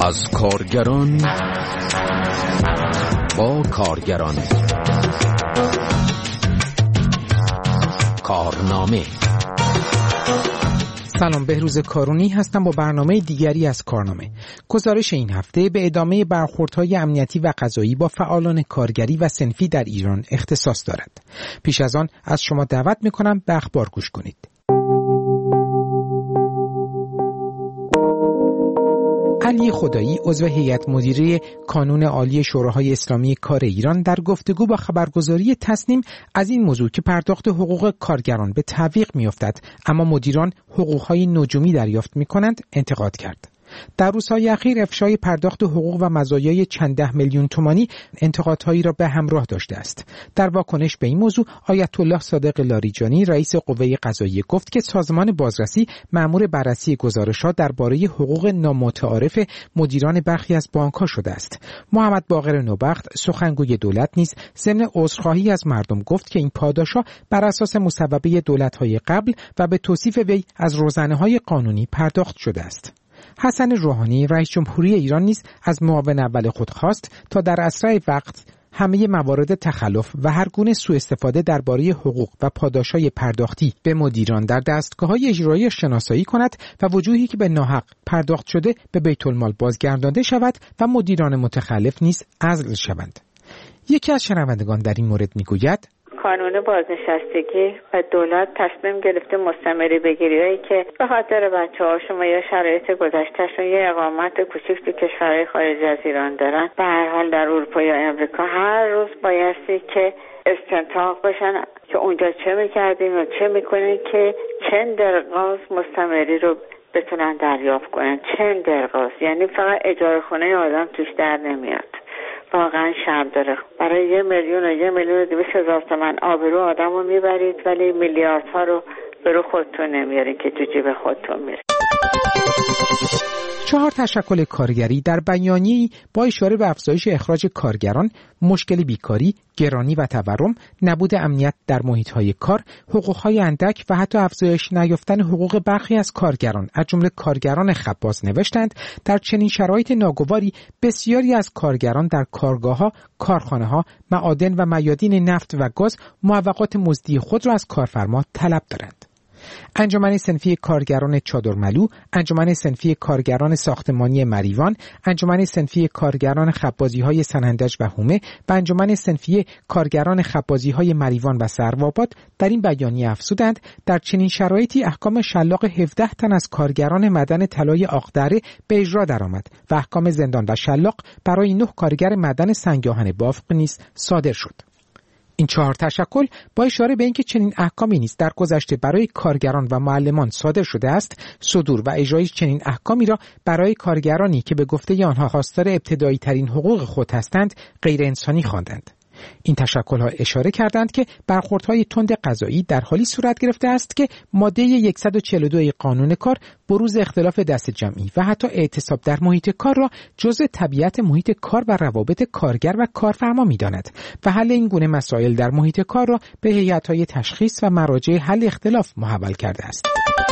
از کارگران با کارگران. کارنامه. سلام، بهروز کارونی هستم با برنامه دیگری از کارنامه. گزارش این هفته به ادامه برخوردهای امنیتی و قضایی با فعالان کارگری و صنفی در ایران اختصاص دارد. پیش از آن از شما دعوت می‌کنم به اخبار گوش کنید. علی خدایی، عضو هیئت مدیره کانون عالی شوراهای اسلامی کار ایران، در گفتگو با خبرگزاری تصنیم از این موضوع که پرداخت حقوق کارگران به تعویق می‌افتد اما مدیران حقوق‌های نجومی دریافت می‌کنند انتقاد کرد. در روزهای اخیر افشای پرداخت حقوق و مزایای چند ده میلیون تومانی انتقادهایی را به همراه داشته است. در واکنش به این موضوع آیت الله صادق لاریجانی، رئیس قوه قضاییه، گفت که سازمان بازرسی مأمور بررسی گزارش‌ها درباره حقوق نامتعارف مدیران برخی از بانک‌ها شده است. محمد باقر نوبخت، سخنگوی دولت، نیز ضمن عذرخواهی از مردم گفت که این پاداش‌ها بر اساس مصوبه دولت‌های قبل و به توصیف وی از روزنه‌های قانونی پرداخت شده است. حسن روحانی، رئیس جمهوری ایران، نیز از معاون اول خود خواست تا در اسرع وقت همه موارد تخلف و هر گونه سوء استفاده درباره حقوق و پاداش‌های پرداختی به مدیران در دستگاه‌های اجرایی شناسایی کند و وجوهی که به ناحق پرداخت شده به بیت المال بازگردانده شود و مدیران متخلف نیز عزل شوند. یکی از شنوندگان در این مورد می‌گوید: قانون بازنشستگی و دولت تصمیم گرفته مستمری بگیریایی که به خاطر بچه‌ها شما یا شرایط گذشتهشون یه اقامت کوچیک تو کشورهای خارج از ایران دارن، به هر حال در اروپا یا امریکا هر روز بایستی که استنتاق بشن که اونجا چه میکردیم و چه میکنین که چند درقاز مستمری رو بتونن دریافت کنن. چند درقاز یعنی فقط اجاره خونه آدم توش در نمیاد. واقعا شرم داره. برای 1,200,000 تومان آبرو آدم رو میبرید ولی میلیاردها رو برو خودتون نمیارین که تو جیب خودتون میره. 4 تشکل کارگری در بیانیه‌ای با اشاره به افزایش اخراج کارگران، مشکل بیکاری، گرانی و تورم، نبود امنیت در محیط‌های کار، حقوق‌های اندک و حتی افزایش نیافتن حقوق برخی از کارگران از جمله کارگران خباز نوشتند در چنین شرایط ناگواری بسیاری از کارگران در کارگاه‌ها، کارخانه‌ها، معادن و میادین نفت و گاز موقعات مزدی خود را از کارفرما طلب دارند. انجمن صنفی کارگران چادرملو، انجمن صنفی کارگران ساختمانی مریوان، انجمن صنفی کارگران خبازی‌های سنندج و هومه و انجمن صنفی کارگران خبازی‌های مریوان و سروآباد در این بیانیه افزودند در چنین شرایطی احکام شلاق 17 تن از کارگران معدن طلای آقدره به اجرا درآمد و احکام زندان و شلاق برای 9 کارگر معدن سنگ‌آهن بافق نیز صادر شد. این 4 تشکل با اشاره به اینکه چنین احکامی نیز در گذشته برای کارگران و معلمان صادر شده است، صدور و اجرای چنین احکامی را برای کارگرانی که به گفته آنها خواستار ابتدایی ترین حقوق خود هستند غیر انسانی خواندند. این تشکل‌ها اشاره کردند که برخوردهای تند قضایی در حالی صورت گرفته است که ماده 142 قانون کار بروز اختلاف دست جمعی و حتی اعتصاب در محیط کار را جزء طبیعت محیط کار و روابط کارگر و کارفرما می‌داند و حل این گونه مسائل در محیط کار را به هیئت‌های تشخیص و مراجع حل اختلاف محول کرده است.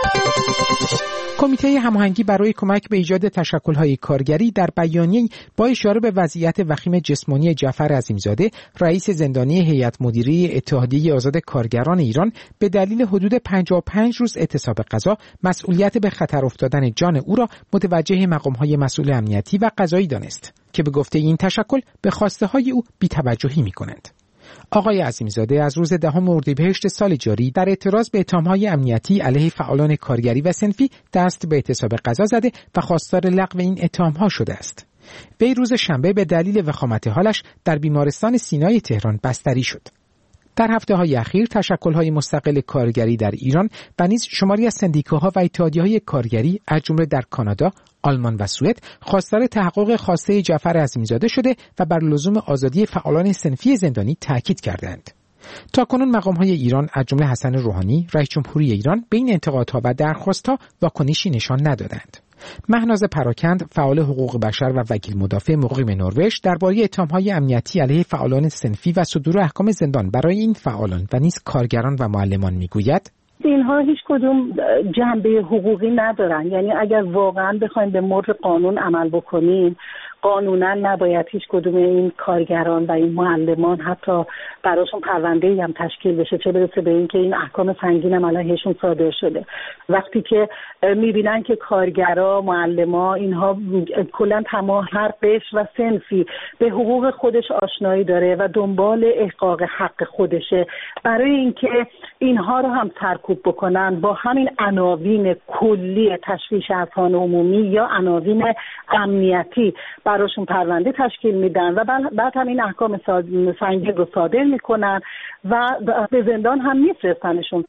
کمیته هماهنگی برای کمک به ایجاد تشکل‌های کارگری در بیانیه‌ای با اشاره به وضعیت وخیم جسمانی جعفر عظیمزاده، رئیس زندانی هیئت مدیره اتحادیه آزاد کارگران ایران، به دلیل حدود 55 روز اعتصاب قضا مسئولیت به خطر افتادن جان او را متوجه مقام‌های مسئول امنیتی و قضایی دانست که به گفته این تشکل به خواسته‌های او بی‌توجهی می‌کنند. آقای عظیمزاده از روز 10 اردیبهشت سال جاری در اعتراض به اتهام‌های امنیتی علیه فعالان کارگری و صنفی دست به اعتصاب قضا زده و خواستار لغو این اتهام‌ها شده است. وی روز شنبه به دلیل وخامت حالش در بیمارستان سینای تهران بستری شد. در هفته‌های اخیر تشکل‌های مستقل کارگری در ایران و نیز شماری از سندیکاها و اتحادیه‌های کارگری از جمله در کانادا، آلمان و سوئد خواستار تحقق خواسته جعفر عظیمزاده شده و بر لزوم آزادی فعالان صنفی زندانی تاکید کردند. تاکنون مقام‌های ایران از جمله حسن روحانی، رئیس جمهوری ایران، به این انتقادها و درخواست‌ها واکنشی نشان ندادند. مهناز پراکند، فعال حقوق بشر و وکیل مدافع مقیم نروژ، درباره اتهام‌های امنیتی علیه فعالان صنفی و صدور احکام زندان برای این فعالان و نیز کارگران و معلمان می‌گوید: اینها هیچ کدوم جنبه حقوقی ندارن. یعنی اگر واقعا بخوایم به مر قانون عمل بکنیم، قانونا نباید هیچ کدوم این کارگران و این معلمان حتی براشون پرونده‌ای هم تشکیل بشه، چه برسه به این که این احکام سنگین هم علیهشون صادر شده. وقتی که میبینن که کارگرا، معلما، اینها کلا تمام هر قشر و صنفی به حقوق خودش آشنایی داره و دنبال احقاق حق خودشه، برای اینکه اینها رو هم سرکوب بکنن با همین عناوین کلی تشویش اذهان عمومی یا عناوین امنیتی براشون پرونده تشکیل میدن و بعد هم این احکام سنگین رو صادر میکنن و به زندان هم میفرستنشون.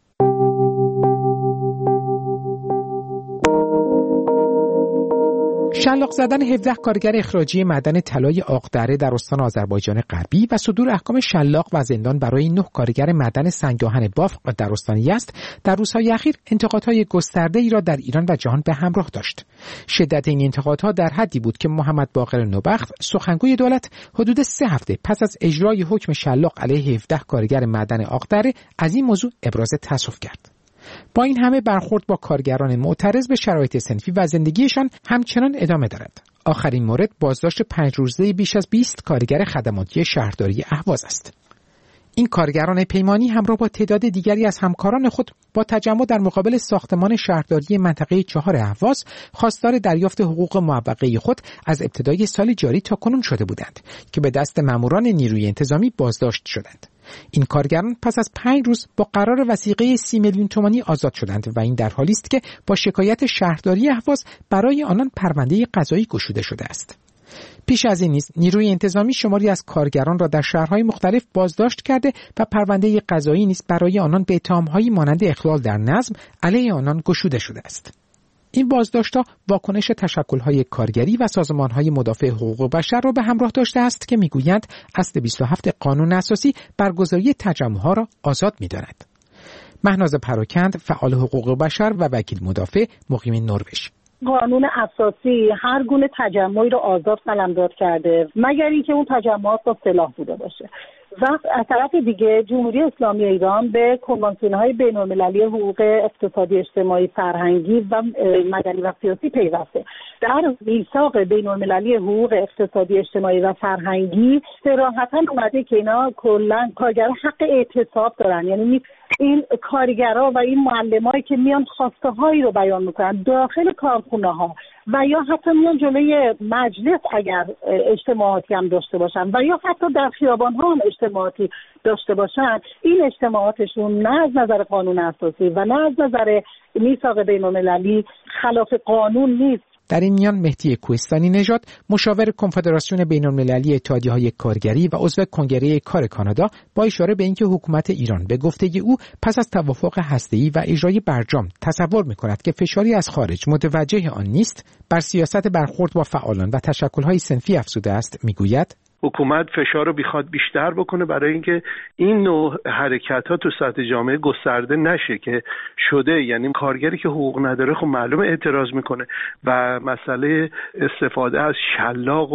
شلاق زدن 17 کارگر اخراجی معدن طلای آقدره در استان آذربایجان غربی و صدور احکام شلاق و زندان برای 9 کارگر معدن سنگ‌آهن بافق در استان یزد در روزهای اخیر انتقادهای گسترده‌ای را در ایران و جهان به همراه داشت. شدت این انتقادها در حدی بود که محمد باقر نوبخت، سخنگوی دولت، حدود 3 هفته پس از اجرای حکم شلاق علیه 17 کارگر معدن آقدره از این موضوع ابراز تأسف کرد. با این همه برخورد با کارگران معترض به شرایط صنفی و زندگیشان همچنان ادامه دارد. آخرین مورد بازداشت 5 روزه بیش از 20 کارگر خدماتی شهرداری اهواز است. این کارگران پیمانی همراه با تعداد دیگری از همکاران خود با تجمع در مقابل ساختمان شهرداری منطقه 4 اهواز خواستار دریافت حقوق معوقه خود از ابتدای سال جاری تا کنون شده بودند که به دست ماموران نیروی انتظامی بازداشت شدند. این کارگران پس از 5 روز با قرار وثیقه 30 میلیون تومانی آزاد شدند و این در حالی است که با شکایت شهرداری اهواز برای آنان پرونده قضایی گشوده شده است. پیش از این نیز نیروی انتظامی شماری از کارگران را در شهرهای مختلف بازداشت کرده و پرونده قضایی نیز برای آنان به اتهام‌هایی مانند اخلال در نظم علیه آنان گشوده شده است. این بازداشت‌ها واکنش تشکل‌های کارگری و سازمان‌های مدافع حقوق بشر را به همراه داشته است که می‌گویند اصل 27 قانون اساسی برگزاری تجمع‌ها را آزاد می‌داند. مهناز پراکند، فعال حقوق بشر و وکیل مدافع، مقیم نروژ: قانون اساسی هر گونه تجمعی رو آزاد قلمداد کرده مگر اینکه اون تجمعات با سلاح بوده باشه. و از طرف دیگه جمهوری اسلامی ایران به کنوانسیون‌های بین‌المللی حقوق اقتصادی، اجتماعی، فرهنگی و مدنی و سیاسی پیوسته. در میثاق بین‌المللی حقوق اقتصادی، اجتماعی و فرهنگی صراحتاً اومده که اینا کلاً کارگران حق اعتصاب دارن. یعنی این کارگرها و این معلمایی که میان خواسته هایی رو بیان میکنن داخل کارخونه ها و یا حتی میان جلوی مجلس اگر اجتماعاتی هم داشته باشن و یا حتی در خیابان ها هم اجتماعاتی داشته باشن، این اجتماعاتشون نه از نظر قانون اساسی و نه از نظر میثاق بین‌المللی خلاف قانون نیست. در این میان مهدی کوهستانی نژاد، مشاور کنفدراسیون بین‌المللی اتحادیه‌های کارگری و عضو کنگره کار کانادا، با اشاره به اینکه حکومت ایران به گفته او پس از توافق هسته‌ای و اجرای برجام تصور می‌کند که فشاری از خارج متوجه آن نیست، بر سیاست برخورد با فعالان و تشکل‌های صنفی افزوده است. می‌گوید حکومت فشار رو بخواد بیشتر بکنه برای اینکه این نوع حرکت‌ها تو سطح جامعه گسترده نشه که شده. یعنی کارگری که حقوق نداره خب معلومه اعتراض میکنه و مسئله استفاده از شلاق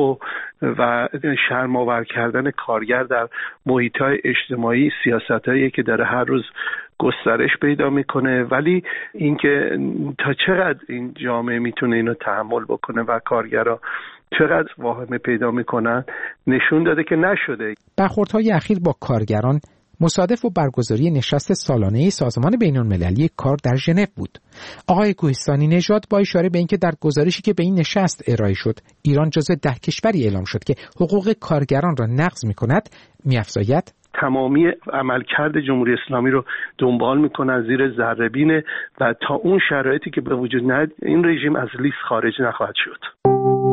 و شرم‌آور کردن کارگر در محیط‌های اجتماعی سیاستایی که داره هر روز گسترش پیدا میکنه. ولی اینکه تا چقدر این جامعه میتونه اینو تحمل بکنه و کارگرها چقدر واهمه پیدا میکنن نشون داده که نشده. برخوردهای اخیر با کارگران مصادف با برگزاری نشست سالانه سازمان بین‌المللی کار در ژنو بود. آقای کوهستانی نژاد با اشاره به اینکه در گزارشی که به این نشست ارائه شد ایران جزو 10 کشوری اعلام شد که حقوق کارگران را نقض میکند، می‌افزاید تمامی عملکرد جمهوری اسلامی رو دنبال میکنن زیر ذره‌بین و تا اون شرایطی که به وجود نیاد این رژیم از لیست خارج نخواهد شد.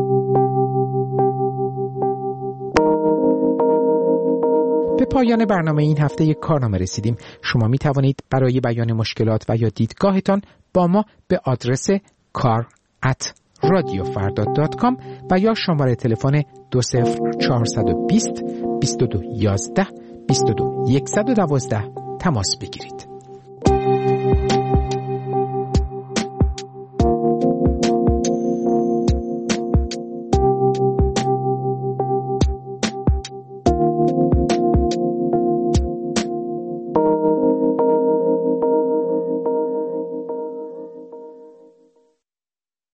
به پایان برنامه این هفته کارنامه رسیدیم. شما می توانید برای بیان مشکلات و یا دیدگاهتان با ما به آدرس kar@radiofarda.com و یا شماره تلفن 20420 2211 22 112 تماس بگیرید.